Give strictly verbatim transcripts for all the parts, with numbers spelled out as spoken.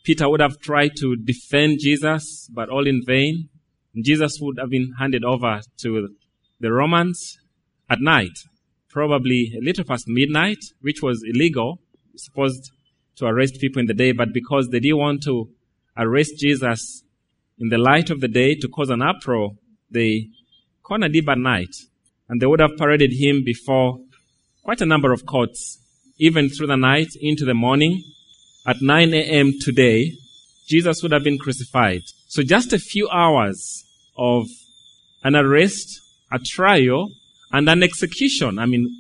Peter would have tried to defend Jesus, but all in vain. Jesus would have been handed over to the Romans at night, probably a little past midnight, which was illegal. You're supposed to arrest people in the day, but because they didn't want to arrest Jesus in the light of the day to cause an uproar, they cornered him at night, and they would have paraded him before quite a number of courts, even through the night into the morning. At nine a.m. today, Jesus would have been crucified. So just a few hours of an arrest, a trial, and an execution. I mean,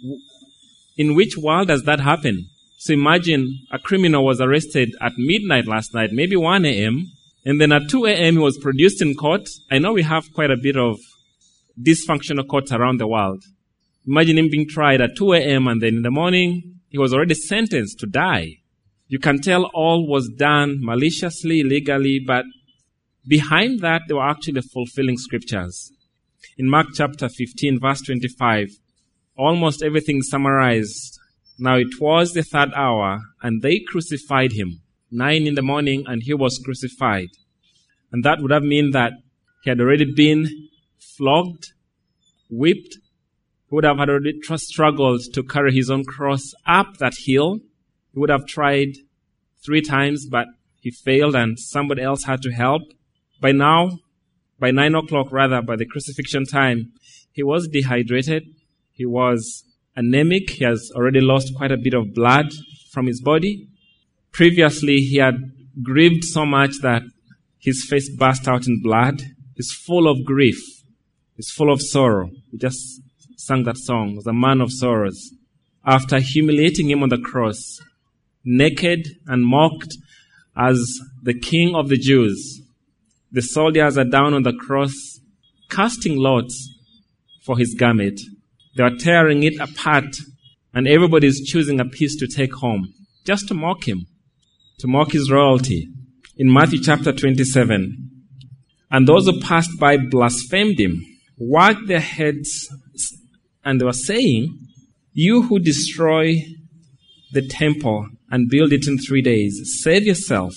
in which world does that happen? So imagine a criminal was arrested at midnight last night, maybe one a.m., and then at two a.m. he was produced in court. I know we have quite a bit of dysfunctional courts around the world. Imagine him being tried at two a.m. and then in the morning he was already sentenced to die. You can tell all was done maliciously, illegally, but behind that they were actually fulfilling scriptures. In Mark chapter fifteen, verse twenty-five, almost everything summarized. Now it was the third hour, and they crucified him. Nine in the morning, and he was crucified. And that would have meant that he had already been flogged, whipped. He would have had already struggled to carry his own cross up that hill. He would have tried three times, but he failed, and somebody else had to help. By now, by nine o'clock rather, by the crucifixion time, he was dehydrated. He was anemic. He has already lost quite a bit of blood from his body. Previously, he had grieved so much that his face burst out in blood. He's full of grief. He's full of sorrow. We just sang that song. He was a man of sorrows. After humiliating him on the cross, naked and mocked as the King of the Jews, the soldiers are down on the cross, casting lots for his garment. They are tearing it apart, and everybody is choosing a piece to take home, just to mock him, to mock his royalty. In Matthew chapter twenty-seven, and those who passed by blasphemed him, wagged their heads, and they were saying, "You who destroy the temple and build it in three days, save yourself.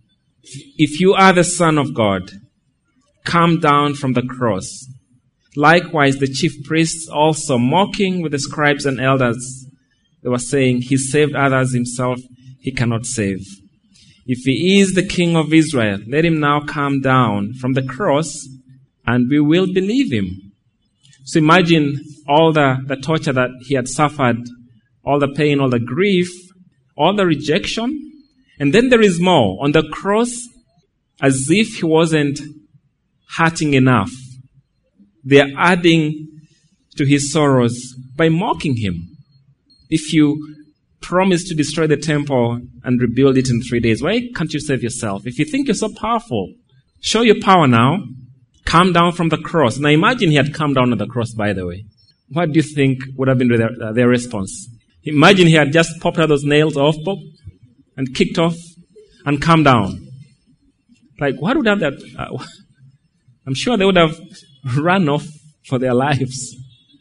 If you are the Son of God, come down from the cross." Likewise, the chief priests also, mocking with the scribes and elders, they were saying, "He saved others, himself he cannot save. If he is the King of Israel, let him now come down from the cross, and we will believe him." So imagine all the, the torture that he had suffered, all the pain, all the grief, all the rejection. And then there is more. On the cross, as if he wasn't hurting enough, they are adding to his sorrows by mocking him. If you promise to destroy the temple and rebuild it in three days, why can't you save yourself? If you think you're so powerful, show your power now. Come down from the cross. Now imagine he had come down on the cross, by the way. What do you think would have been their, uh, their response? Imagine he had just popped out those nails off, pop, and kicked off and come down. Like, what would have that? Uh, I'm sure they would have run off for their lives.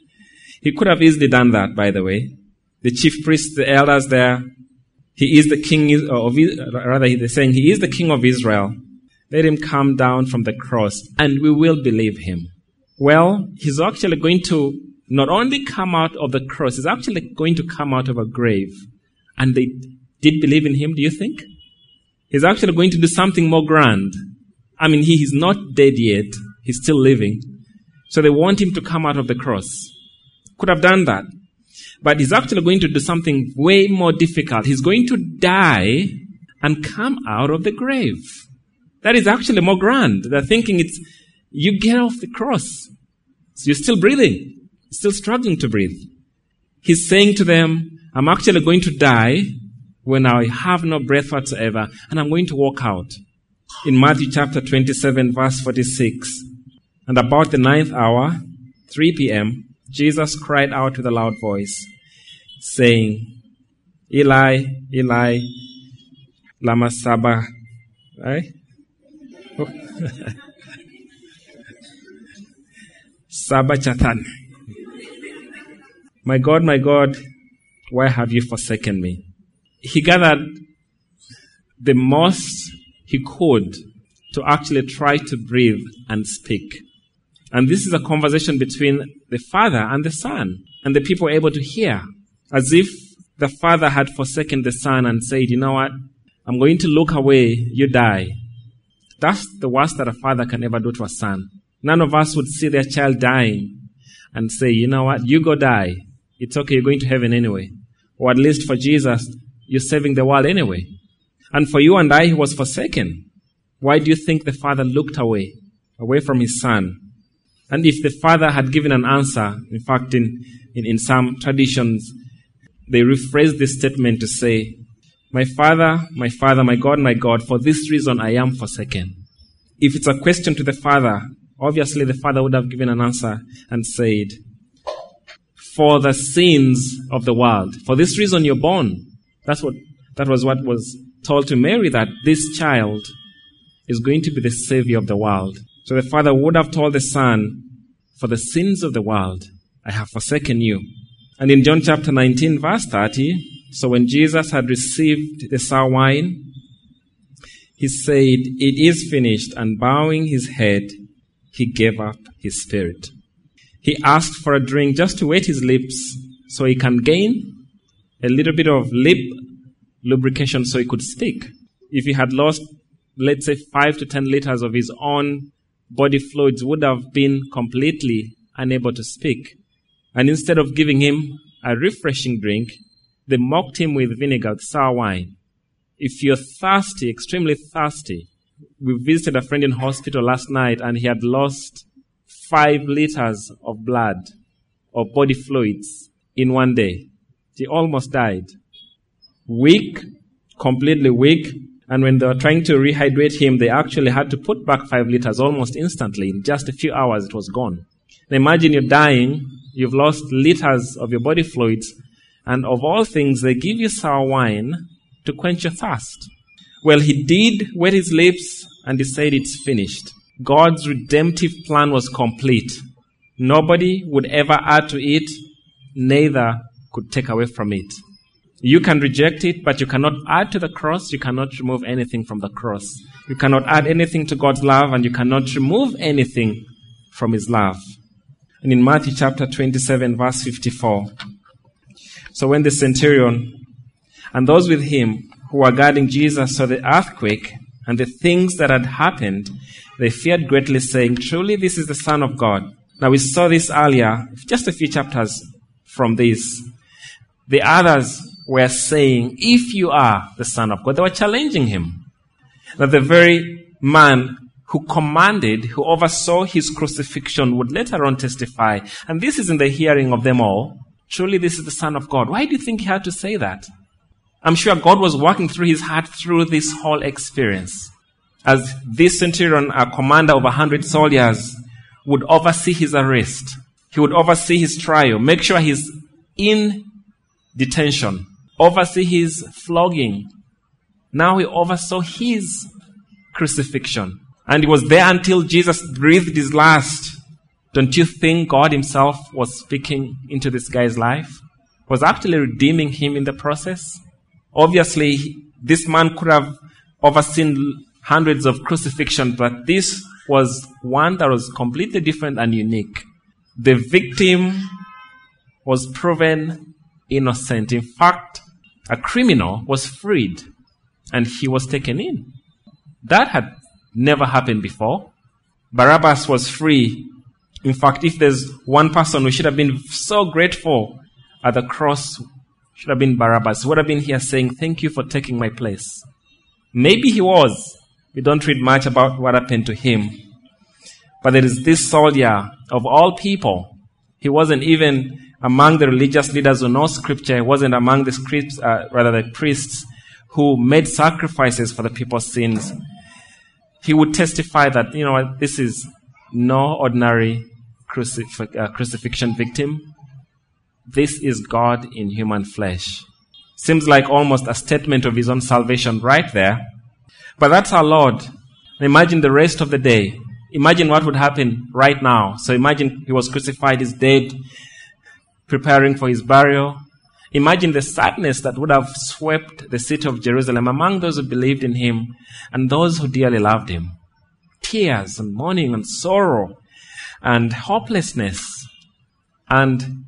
He could have easily done that, by the way. The chief priests, the elders there, he is the king of, rather they're saying he is the King of Israel. Let him come down from the cross and we will believe him. Well, he's actually going to not only come out of the cross, he's actually going to come out of a grave. And they did believe in him, do you think? He's actually going to do something more grand. I mean, he is not dead yet. He's still living. So they want him to come out of the cross. Could have done that. But he's actually going to do something way more difficult. He's going to die and come out of the grave. That is actually more grand. They're thinking it's, you get off the cross. So you're still breathing. Still struggling to breathe. He's saying to them, I'm actually going to die when I have no breath whatsoever, and I'm going to walk out. In Matthew chapter twenty-seven, verse forty-six, and about the ninth hour, three p.m., Jesus cried out with a loud voice, saying, Eli, Eli, lama sabachthani. Right? Oh. Sabachthani. My God, my God, why have you forsaken me? He gathered the most he could to actually try to breathe and speak. And this is a conversation between the Father and the Son. And the people were able to hear, as if the Father had forsaken the Son and said, you know what, I'm going to look away, you die. That's the worst that a father can ever do to a son. None of us would see their child dying and say, you know what, you go die. It's okay, you're going to heaven anyway. Or at least for Jesus, you're saving the world anyway. And for you and I, he was forsaken. Why do you think the Father looked away, away from his Son? And if the Father had given an answer, in fact, in, in, in some traditions, they rephrase this statement to say, my Father, my Father, my God, my God, for this reason I am forsaken. If it's a question to the Father, obviously the Father would have given an answer and said, for the sins of the world. For this reason you're born. That's what, that was what was told to Mary, that this child is going to be the Savior of the world. So the Father would have told the Son, for the sins of the world, I have forsaken you. And in John chapter nineteen, verse thirty, so when Jesus had received the sour wine, he said, it is finished, and bowing his head, he gave up his spirit. He asked for a drink just to wet his lips so he can gain a little bit of lip lubrication so he could speak. If he had lost, let's say, five to ten liters of his own body fluids, would have been completely unable to speak. And instead of giving him a refreshing drink, they mocked him with vinegar, with sour wine. If you're thirsty, extremely thirsty, we visited a friend in hospital last night and he had lost five liters of blood or body fluids in one day. He almost died. Weak, completely weak. And when they were trying to rehydrate him, they actually had to put back five liters almost instantly. In just a few hours, it was gone. Now imagine you're dying, you've lost liters of your body fluids, and of all things, they give you sour wine to quench your thirst. Well, he did wet his lips, and he said it's finished. God's redemptive plan was complete. Nobody would ever add to it, neither could take away from it. You can reject it, but you cannot add to the cross. You cannot remove anything from the cross. You cannot add anything to God's love, and you cannot remove anything from his love. And in Matthew chapter twenty-seven, verse fifty-four, so when the centurion and those with him who were guarding Jesus saw the earthquake and the things that had happened, they feared greatly, saying, truly this is the Son of God. Now we saw this earlier, just a few chapters from this. The others were saying, if you are the Son of God. They were challenging him. That the very man who commanded, who oversaw his crucifixion would later on testify. And this is in the hearing of them all. Truly this is the Son of God. Why do you think he had to say that? I'm sure God was working through his heart through this whole experience. As this centurion, a commander of a hundred soldiers, would oversee his arrest. He would oversee his trial, make sure he's in detention, oversee his flogging. Now he oversaw his crucifixion. And he was there until Jesus breathed his last. Don't you think God himself was speaking into this guy's life? Was actually redeeming him in the process? Obviously, this man could have overseen hundreds of crucifixions, but this was one that was completely different and unique. The victim was proven innocent. In fact, a criminal was freed and he was taken in. That had never happened before. Barabbas was free. In fact, if there's one person who should have been so grateful at the cross, should have been Barabbas. He would have been here saying, thank you for taking my place. Maybe he was. We don't read much about what happened to him. But there is this soldier of all people. He wasn't even among the religious leaders who know scripture. He wasn't among the scripts, uh, rather the priests who made sacrifices for the people's sins. He would testify that, you know, this is no ordinary crucif- uh, crucifixion victim. This is God in human flesh. Seems like almost a statement of his own salvation right there. But that's our Lord. Imagine the rest of the day. Imagine what would happen right now. So imagine he was crucified, he's dead, preparing for his burial. Imagine the sadness that would have swept the city of Jerusalem among those who believed in him and those who dearly loved him. Tears and mourning and sorrow and hopelessness and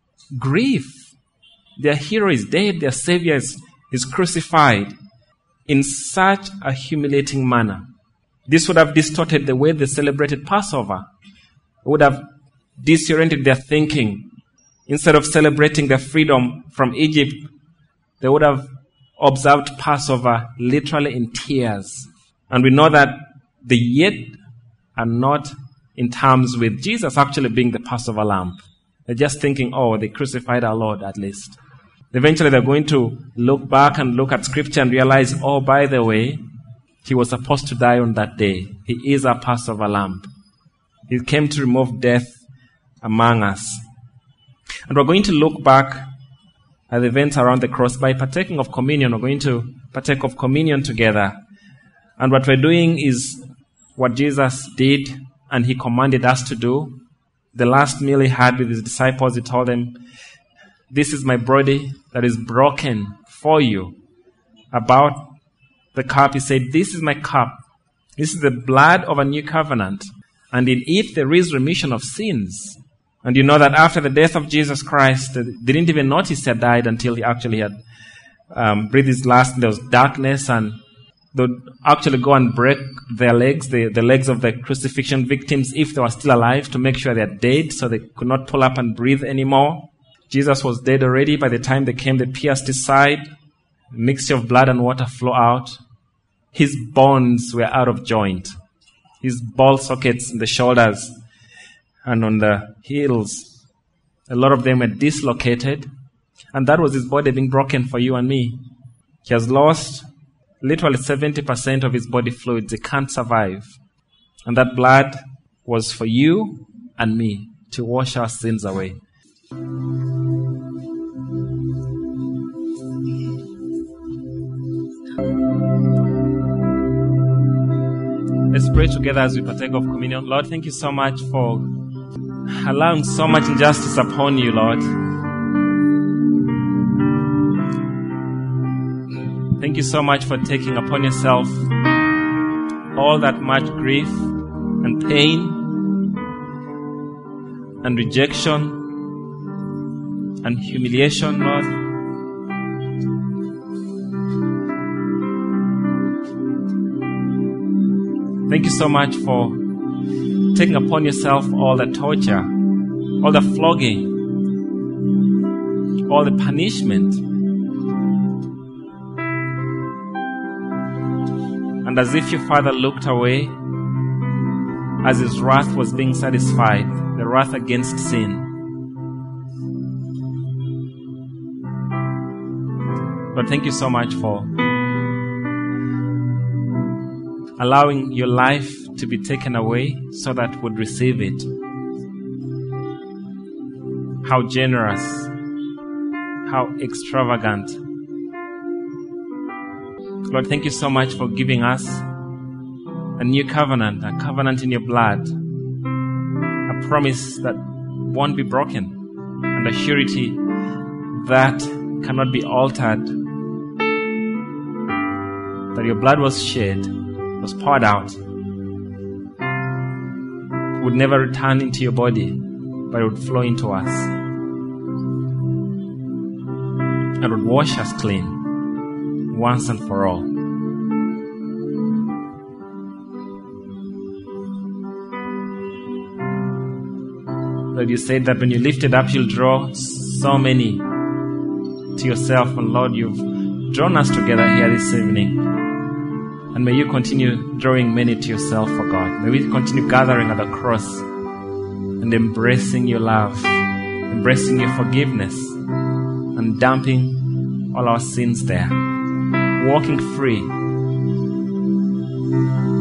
grief. Their hero is dead, their savior is, is crucified in such a humiliating manner. This would have distorted the way they celebrated Passover. It would have disoriented their thinking. Instead of celebrating their freedom from Egypt, they would have observed Passover literally in tears. And we know that the yet are not in terms with Jesus actually being the Passover lamb. They're just thinking, oh, they crucified our Lord at least. Eventually they're going to look back and look at Scripture and realize, oh, by the way, he was supposed to die on that day. He is our Passover lamb. He came to remove death among us. And we're going to look back at the events around the cross. By partaking of communion, we're going to partake of communion together. And what we're doing is what Jesus did and he commanded us to do. The last meal he had with his disciples, he told them, this is my body that is broken for you. About the cup, he said, this is my cup. This is the blood of a new covenant. And in it there is remission of sins. And you know that after the death of Jesus Christ, they didn't even notice he had died until he actually had um, breathed his last. There was darkness, and they would actually go and break their legs, the, the legs of the crucifixion victims, if they were still alive, to make sure they are dead, so they could not pull up and breathe anymore. Jesus was dead already. By the time they came, they pierced his side. A mixture of blood and water flow out. His bones were out of joint. His ball sockets in the shoulders and on the heels, a lot of them were dislocated. And that was his body being broken for you and me. He has lost literally seventy percent of his body fluids. He can't survive. And that blood was for you and me to wash our sins away. Let's pray together as we partake of communion. Lord, thank you so much for allowing so much injustice upon you, Lord. Thank you so much for taking upon yourself all that much grief and pain and rejection and humiliation, Lord. Thank you so much for taking upon yourself all the torture, all the flogging, all the punishment. And as if your Father looked away as his wrath was being satisfied, the wrath against sin. But thank you so much for allowing your life to be taken away so that would receive it. How generous, how extravagant. Lord, thank you so much for giving us a new covenant, a covenant in your blood, a promise that won't be broken, and a surety that cannot be altered. That your blood was shed, was poured out, would never return into your body, but it would flow into us and would wash us clean once and for all. Lord, you said that when you lift it up, you'll draw so many to yourself. And Lord, you've drawn us together here this evening. And may you continue drawing many to yourself, for God. May we continue gathering at the cross and embracing your love, embracing your forgiveness, and dumping all our sins there, walking free.